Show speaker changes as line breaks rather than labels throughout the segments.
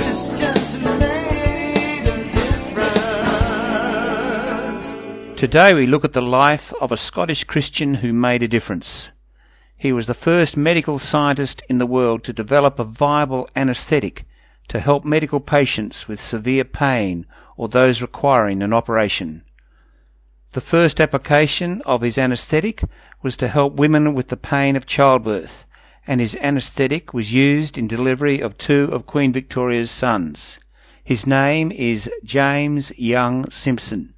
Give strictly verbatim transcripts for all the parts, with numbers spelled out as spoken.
Christians who made a difference.
Today we look at the life of a Scottish Christian who made a difference. He was the first medical scientist in the world to develop a viable anaesthetic to help medical patients with severe pain or those requiring an operation. The first application of his anaesthetic was to help women with the pain of childbirth, and his anaesthetic was used in delivery of two of Queen Victoria's sons. His name is James Young Simpson.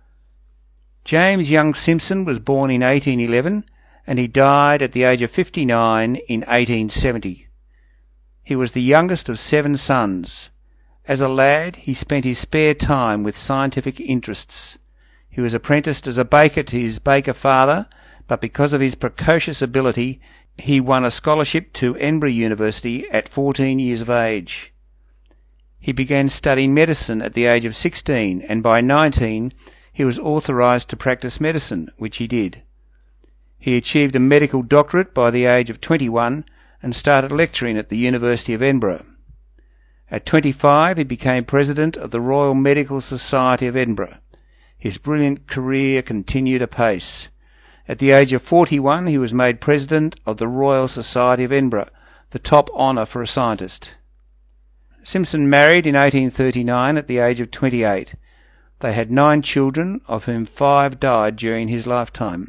James Young Simpson was born in eighteen eleven, and he died at the age of fifty-nine in eighteen seventy. He was the youngest of seven sons. As a lad, he spent his spare time with scientific interests. He was apprenticed as a baker to his baker father, but because of his precocious ability, he won a scholarship to Edinburgh University at fourteen years of age. He began studying medicine at the age of sixteen, and by nineteen he was authorised to practice medicine, which he did. He achieved a medical doctorate by the age of twenty-one and started lecturing at the University of Edinburgh. At twenty-five he became president of the Royal Medical Society of Edinburgh. His brilliant career continued apace. At the age of forty-one he was made president of the Royal Society of Edinburgh, the top honour for a scientist. Simpson married in eighteen thirty-nine at the age of twenty-eight. They had nine children, of whom five died during his lifetime.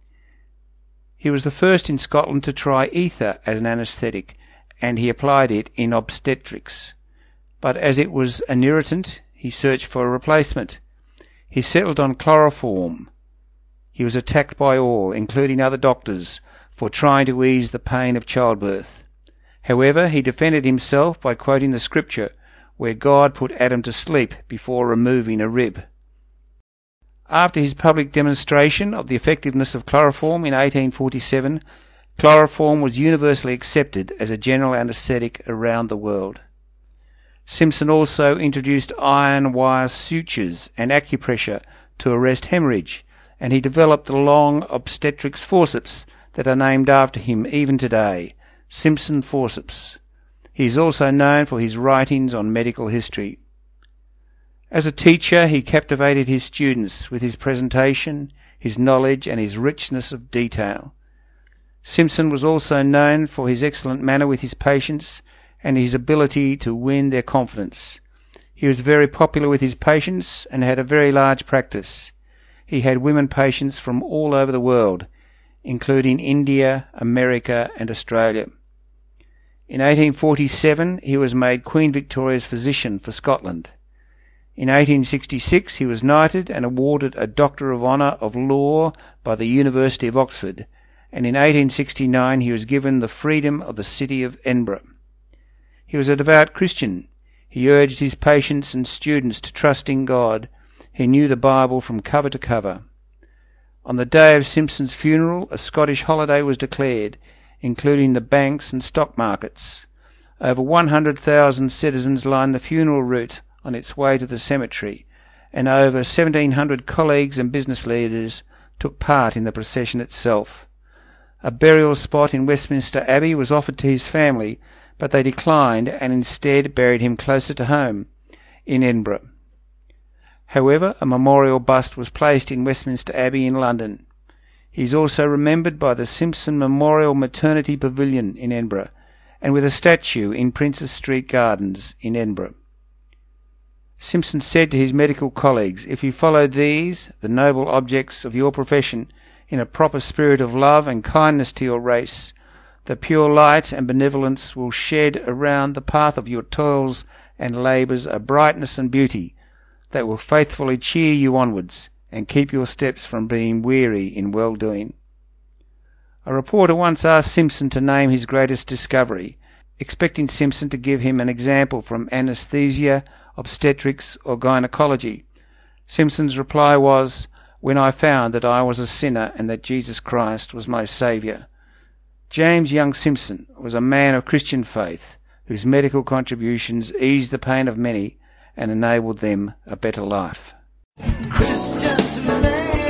He was the first in Scotland to try ether as an anaesthetic, and he applied it in obstetrics. But as it was an irritant, he searched for a replacement. He settled on chloroform. He was attacked by all, including other doctors, for trying to ease the pain of childbirth. However, he defended himself by quoting the scripture, where God put Adam to sleep before removing a rib. After his public demonstration of the effectiveness of chloroform in eighteen forty-seven, chloroform was universally accepted as a general anaesthetic around the world. Simpson also introduced iron wire sutures and acupressure to arrest hemorrhage, and he developed the long obstetrics forceps that are named after him even today, Simpson forceps. He is also known for his writings on medical history. As a teacher, he captivated his students with his presentation, his knowledge, and his richness of detail. Simpson was also known for his excellent manner with his patients and his ability to win their confidence. He was very popular with his patients and had a very large practice. He had women patients from all over the world, including India, America, and Australia. In eighteen forty-seven, he was made Queen Victoria's physician for Scotland. In eighteen sixty-six, he was knighted and awarded a Doctor of Honour of Law by the University of Oxford, and in eighteen sixty-nine he was given the freedom of the city of Edinburgh. He was a devout Christian. He urged his patients and students to trust in God. He knew the Bible from cover to cover. On the day of Simpson's funeral, a Scottish holiday was declared, including the banks and stock markets. Over one hundred thousand citizens lined the funeral route on its way to the cemetery, and over seventeen hundred colleagues and business leaders took part in the procession itself. A burial spot in Westminster Abbey was offered to his family, but they declined and instead buried him closer to home, in Edinburgh. However, a memorial bust was placed in Westminster Abbey in London. He is also remembered by the Simpson Memorial Maternity Pavilion in Edinburgh, and with a statue in Princes Street Gardens in Edinburgh. Simpson said to his medical colleagues, "If you follow these, the noble objects of your profession, in a proper spirit of love and kindness to your race, the pure light and benevolence will shed around the path of your toils and labours a brightness and beauty that will faithfully cheer you onwards and keep your steps from being weary in well-doing." A reporter once asked Simpson to name his greatest discovery, expecting Simpson to give him an example from anaesthesia, obstetrics, or gynecology. Simpson's reply was, "When I found that I was a sinner and that Jesus Christ was my Saviour." James Young Simpson was a man of Christian faith whose medical contributions eased the pain of many and enabled them a better life.
Christians who made